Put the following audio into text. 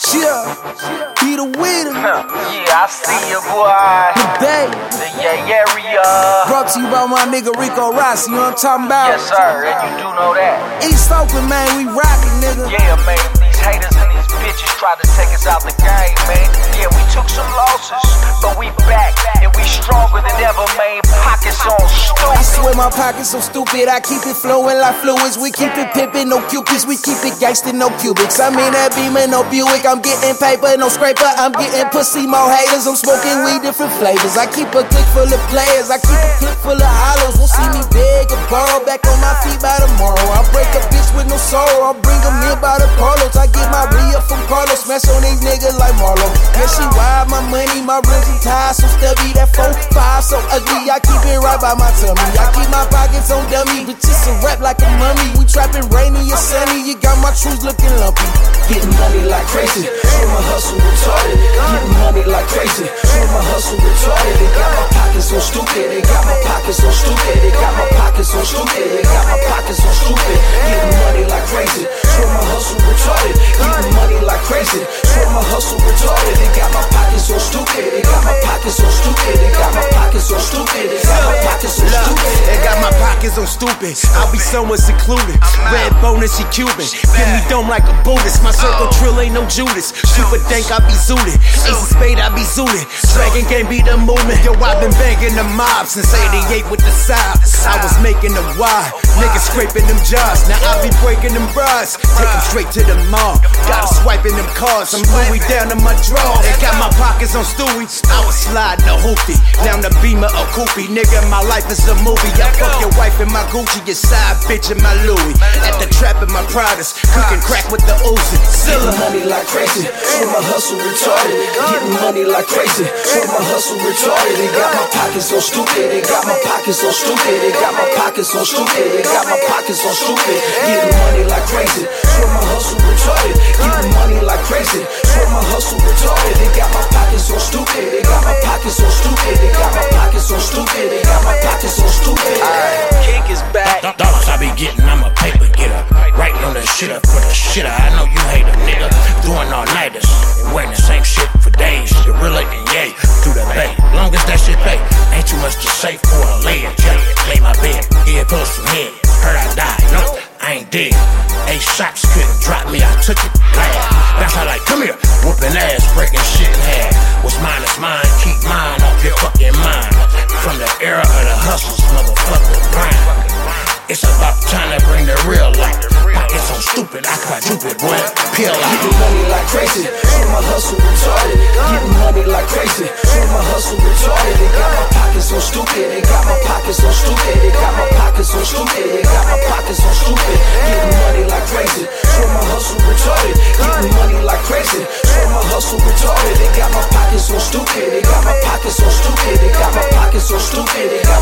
Yeah, be the winner. Yeah, I see you, boy. Today, Yeah, area. brought to you by my nigga Rico Rossi, you know what I'm talking about? Yes, sir, and you do know that. East Oakland, man, we rockin', nigga. Yeah, man, these haters and these bitches try to take us out the game, man. Yeah, we took some losses, but we back, and we stronger than ever, man. Pockets on I stupid. swear my pockets so stupid, I keep it flowing like fluids. We keep it pimpin', no cupids, we keep it gangsta, no cubics. I'm in that Beamer, no Buick, I'm getting paper, no scraper. I'm getting pussy, more haters, I'm smoking weed, different flavors. I keep a click full of players, I keep a clip full of hollows. Won't see me beg or borrow, back on my feet by tomorrow. I break a bitch with no sorrow, I bring them in by the polos. I get my re-up from Carlos, smash on these niggas like Marlo. Yeah, she wild, my money, my rims and ties so stubby. That 4-5 so ugly, I keep it right by my tummy. I keep my pockets on dummy, bitches a rap like a mummy. We trapping rainy or sunny, you got my truths looking lumpy. Getting money like crazy, show my hustle retarded. Getting money like crazy, show my hustle retarded. They got my pockets so stupid, they got my pockets so stupid, they got my pockets so stupid, they got my pockets so stupid. Getting money like crazy, show my hustle retarded. Getting money like crazy, show my hustle retarded. They got my pockets so stupid, they got my pockets so stupid, they got my pockets so stupid, they got my pockets so stupid. They got my pockets on stupid. I'll be somewhere secluded. Red bonus, she Cuban. Give me dome like a Buddhist. My circle trill ain't no Judas. Super dank, I be zooted. Ace of spade, I be zooted. Dragon can't be the movement. Yo, I been banging the mob since 88 with the side. I was making the wide. Niggas scraping them jars. Now I be breaking them bras. Take them straight to the mall. Got her swiping them cards. I'm Louis down to my draw. They got my pockets on Stewie. I was sliding a hoopty. Now the Beamer a Koopy. Nigga, my life is a movie. I fuck your wife in my Gucci. Your side bitch in my Louis. At the trap in my Pradas. Cooking crack with the Uzi. Getting money like crazy, show my hustle retarded. Getting money like crazy, show my hustle retarded. They got my pockets so stupid, they got my pockets so stupid, they got my pockets so stupid, they got my pockets so stupid. Getting money like crazy, show my hustle retarded. Getting money like crazy, show my hustle retarded. They got my pockets so stupid, they got my pockets so stupid, they got my pockets so stupid, they got my pockets so stupid. Kick is back. Dollars I be getting, I'm a paper getter. Writing on that shit up for the shitter. I know you hate a nigga. Doing all nighters and wearing the same shit for days. Gorilla and yay, through the bay. Long as that shit pay, ain't too much to say for a layer. Lay my bed, head close from head. Heard I died, no, I ain't dead. 8 shots couldn't drop me, I took it glad. That's how like, come here, whooping ass, breaking shit in half. What's mine is mine, keep mine off your fucking mind. From the era of the hustles, motherfucker grind. It's about time to bring the real life. Pockets so stupid, I quadruple, boy. Peel out. Getting money like crazy, show my hustle retarded. Getting money like crazy, show my hustle retarded. They got my pockets so stupid, they got my pockets so stupid, they got my pockets so stupid, they got my pockets so stupid. Getting money like crazy, show my hustle retarded. Getting money like crazy, show my hustle retarded. They got my pockets so stupid, they got my pockets so stupid, they got my pockets so stupid, they got